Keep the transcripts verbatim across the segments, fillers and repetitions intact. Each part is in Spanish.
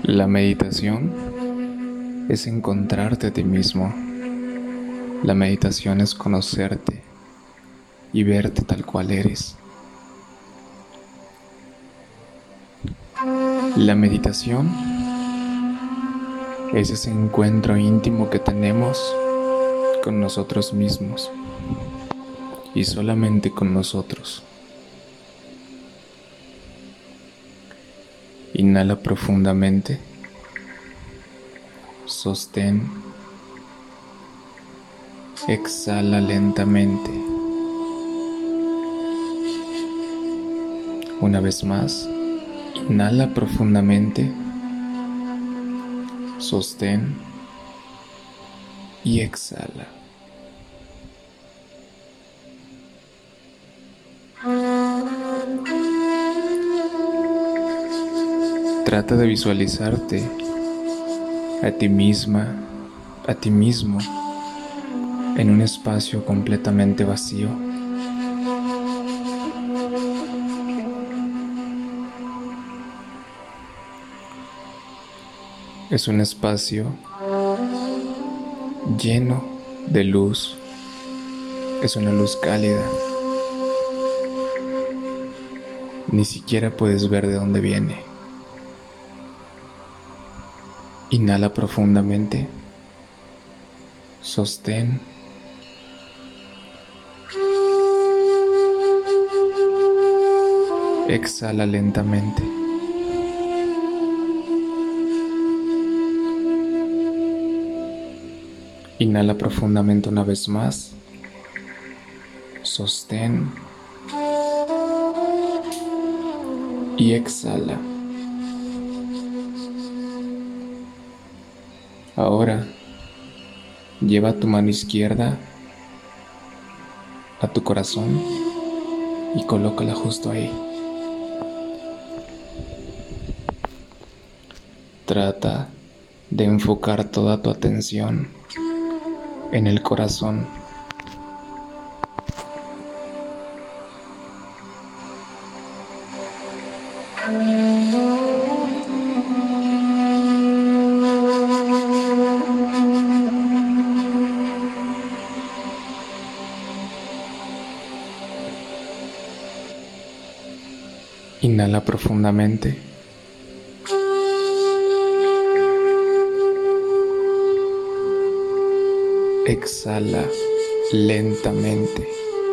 La meditación es encontrarte a ti mismo. La meditación es conocerte y verte tal cual eres. La meditación es ese encuentro íntimo que tenemos con nosotros mismos y solamente con nosotros. Inhala profundamente, sostén, exhala lentamente. Una vez más, inhala profundamente, sostén y exhala. Trata de visualizarte a ti misma, a ti mismo, en un espacio completamente vacío. Es un espacio lleno de luz. Es una luz cálida. Ni siquiera puedes ver de dónde viene. Inhala profundamente. Sostén. Exhala lentamente. Inhala profundamente una vez más. Sostén. Y exhala. Ahora, lleva tu mano izquierda a tu corazón y colócala justo ahí. Trata de enfocar toda tu atención en el corazón. Inhala profundamente. Exhala lentamente.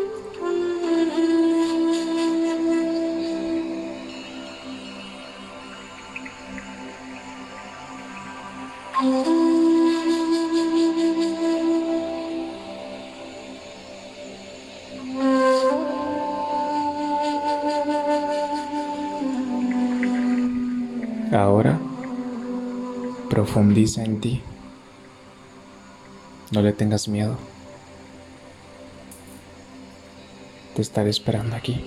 Ahora, profundiza en ti. No le tengas miedo. Te estaré esperando aquí.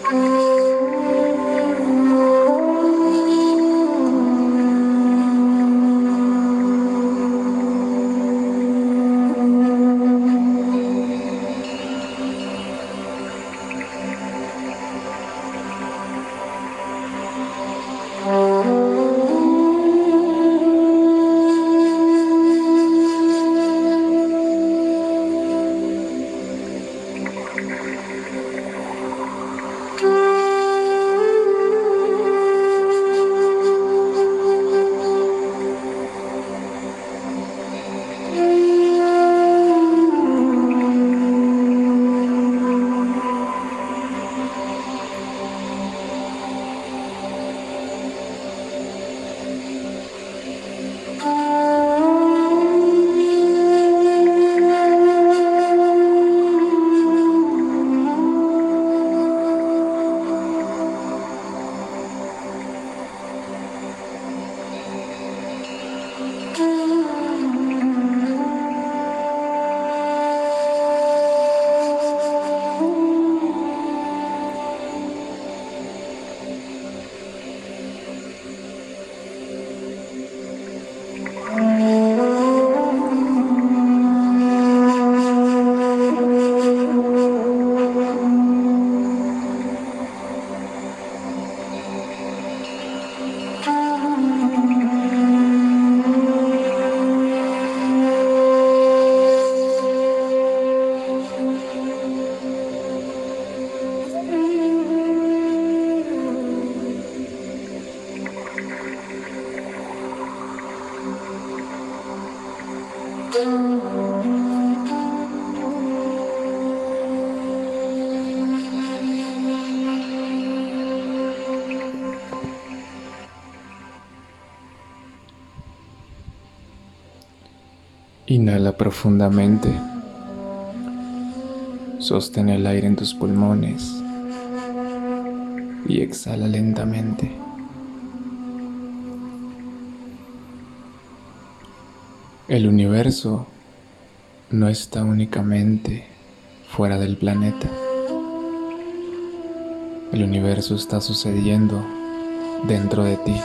Inhala profundamente. Sostén el aire en tus pulmones y exhala lentamente. El universo no está únicamente fuera del planeta. El universo está sucediendo dentro de ti.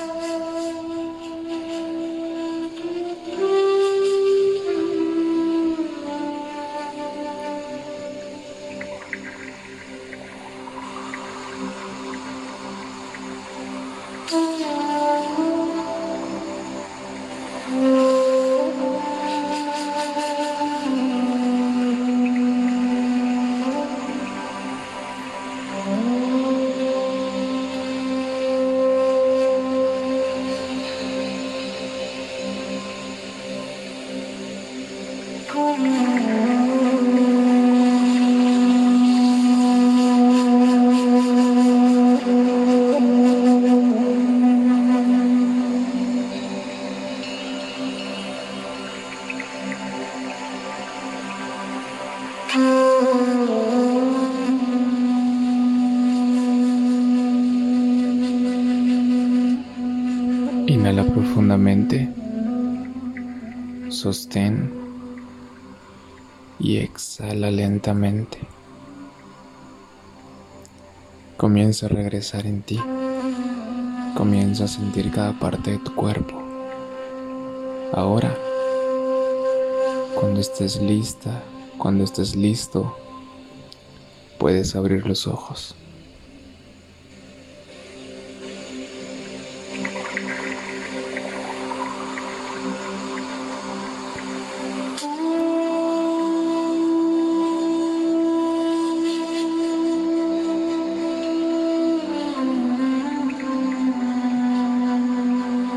Inhala profundamente, sostén y exhala lentamente. Comienza a regresar en ti. Comienza a sentir cada parte de tu cuerpo. Ahora, cuando estés lista, cuando estés listo, puedes abrir los ojos.